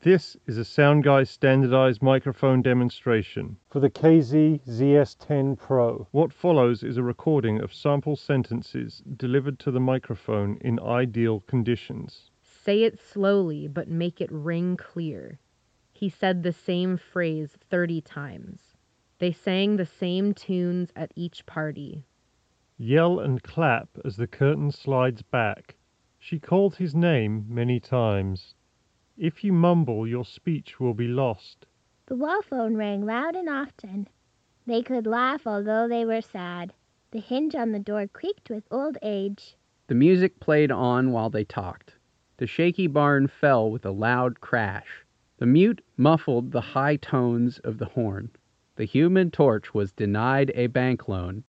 This is a SoundGuy standardized microphone demonstration for the KZ ZS-10 Pro. What follows is a recording of sample sentences delivered to the microphone in ideal conditions. Say it slowly, but make it ring clear. He said the same phrase 30 times. They sang the same tunes at each party. Yell and clap as the curtain slides back. She called his name many times. If you mumble, your speech will be lost. The wall phone rang loud and often. They could laugh although they were sad. The hinge on the door creaked with old age. The music played on while they talked. The shaky barn fell with a loud crash. The mute muffled the high tones of the horn. The Human Torch was denied a bank loan.